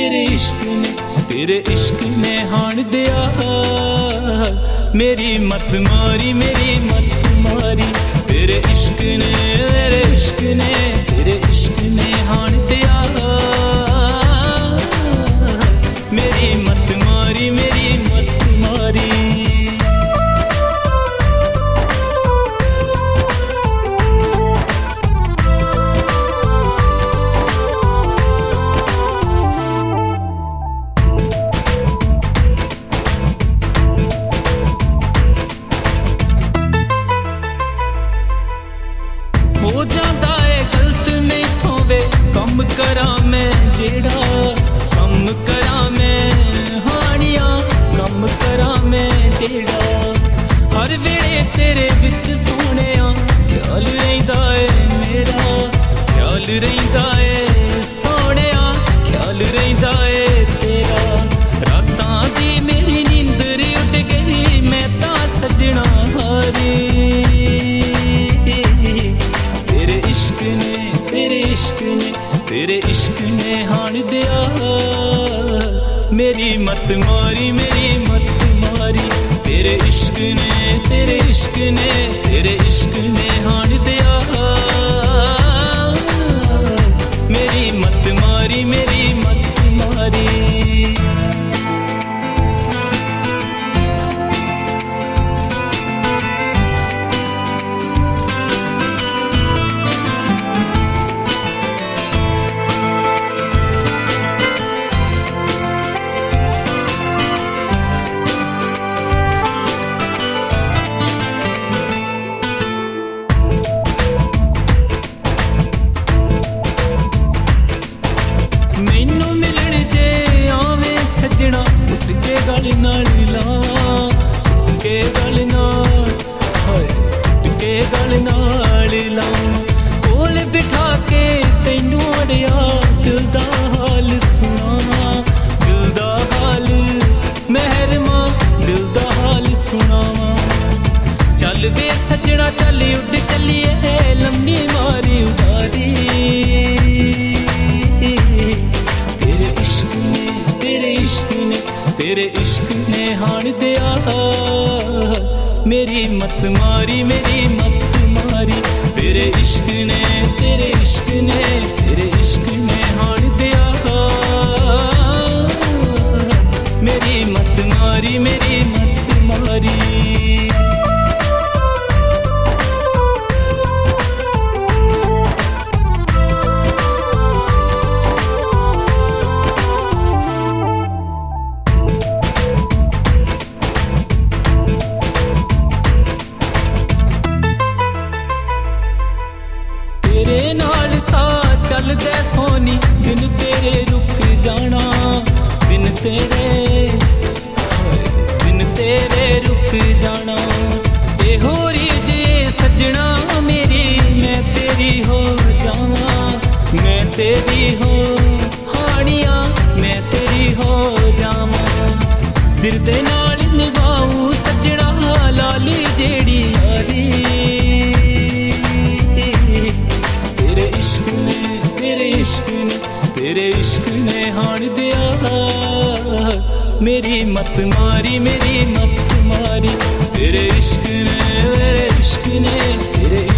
तेरे इश्क ने हाण दिया मेरी मत मारी तेरे इश्क ने तेरे इश्क ने हाण दिया मेरी मत मारी हो जाता है गलत नहीं थोवे कम करा मैं जेड़ा कम करा मैं हानिया कम करा मैं जेड़ा हर वेले तेरे विच सोहणिया ख्याल रहिंदा है मेरा ख्याल रहिंदा है सोहणिया ख्याल रहिंदा है तेरा रातां दी मेरी नींदर उड़ गई मैं तां सजना हारी तेरे इश्क ने हाण दिया मेरी मत मारी तेरे इश्क ने हाण दिया मेरी मत मारी मैनू मिलन जे आवे सजना उठ के गल नाल लावां उठ के गल नाल लावां कोल बिठा के तैनू अड़िया दिल दा हाल सुनावां दिल दा हाल महरमा दिल दा हाल सुनावां चल वे सजना चल उड़ चलिए लम्मी मारी उडारी तेरे इश्क ने हाण दिया मेरी मत मारी तेरे इश्क ने हाण दिया मेरी मत मारी तेरे नाल सा चलदे सोनी बिन तेरे रुक जाना बिन तेरे रुक जाना ए होरी जे सजना मेरी मैं तेरी हो जावा मैं तेरी हो हानिया मैं तेरी हो जावा सिर दे नाल निभाऊं सजना लाली जेड़ी यारी तेरे इश्क ने हाण दिया मेरी मत मारी तेरे इश्क ने